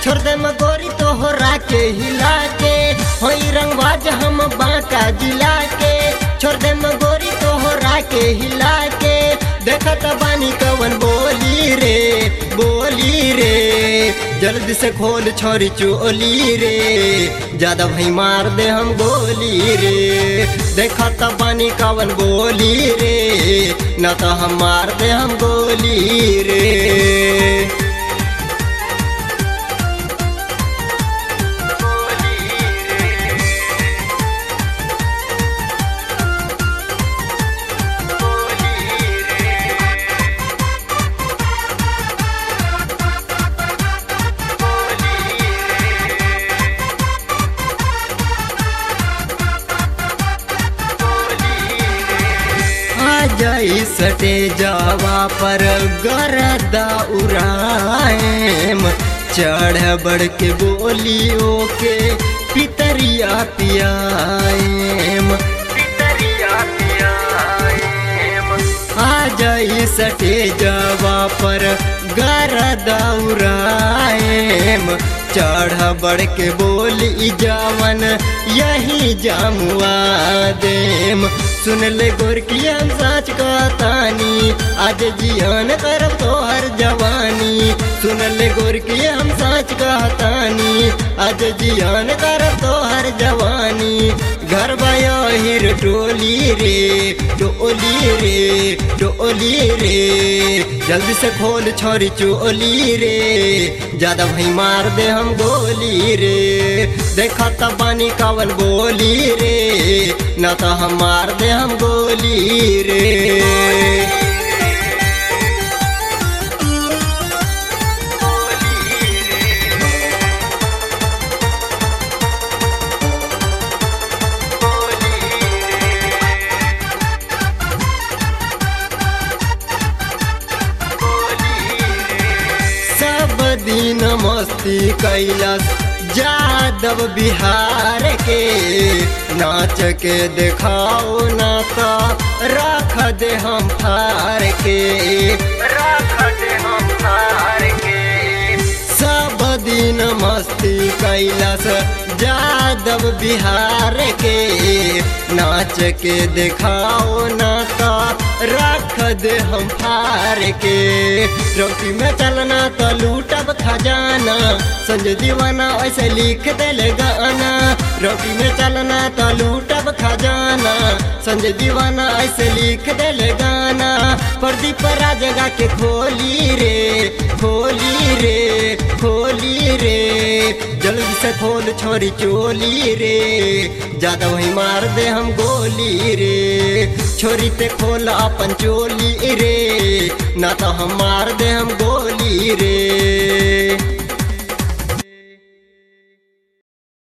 छोड़ दे गोरी तोहरा के हिला के, होई रंगबाज हम बांका जिला के। छोड़ दे गोरी तोहरा के हिला के, देखत बानी कवन बोली रे, बोली रे। जल्दी से खोल छोरी चोली रे, ज्यादा भाई मार दे हम गोली रे। देखत बानी कवन बोली रे, न तो हम मार दे हम गोली रे। जई सटे जावा पर गरदा उड़ाएम, चढ़ बढ़ के बोलियों के पितरिया पियाएम, पितरिया पियाएम। आ जाई सटे जावा पर गरदा उड़ाएम, चढ़ बढ़ के बोली जावन यही जामुआ देम। सुन ले गोरकी हम साच कहतानी, आज जियान करब तोहर जवानी। सुन ले गोरकी हम साच कहतानी, आज जियान करब तोहर जवानी। घर बाहिर टोली रे, टोली रे, टोली रे। जल्दी से खोल छोरी चोली रे, ज्यादा भाई मार दे हम गोली रे। देखा तब बानी कवन बोली रे, न तो हम मार दे हम गोली रे। सब दिन मस्ती कैलाश यादव बिहार के, नाच के दिखाओ ना तो रख दे हम फार के, रख दे हम फार के। सब दिन मस्ती कैलाश यादव बिहार के, नाच के दिखाओ ना तो रख दे हम फार के। रोटी में चलना तो लूटब खजाना, संजय दीवाना ऐसे लिख दे गाना। रोटी में चलना तो लूटब खजाना, संजय दीवाना ऐसे लिख दे गाना। प्रदीप राजगा के खोली रे, खोली रे, खोली रे। जल्दी से खोल छोरी चोली रे, ज्यादा वही मार दे हम गोली रे। छोरी ते खोल अपन चोली रे, ना तो हम मार दे हम गोली रे।